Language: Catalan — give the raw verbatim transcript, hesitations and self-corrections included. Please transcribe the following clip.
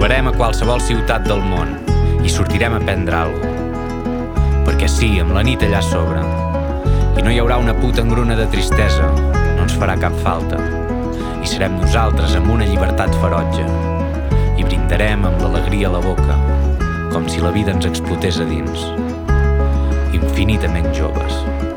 trobarem a qualsevol ciutat del món i sortirem a prendre alguna cosa. Perquè sí, amb la nit allà a sobre, i no hi haurà una puta engruna de tristesa, no ens farà cap falta. I serem nosaltres amb una llibertat ferotge i brindarem amb l'alegria a la boca, com si la vida ens explotés a dins. Infinitament joves.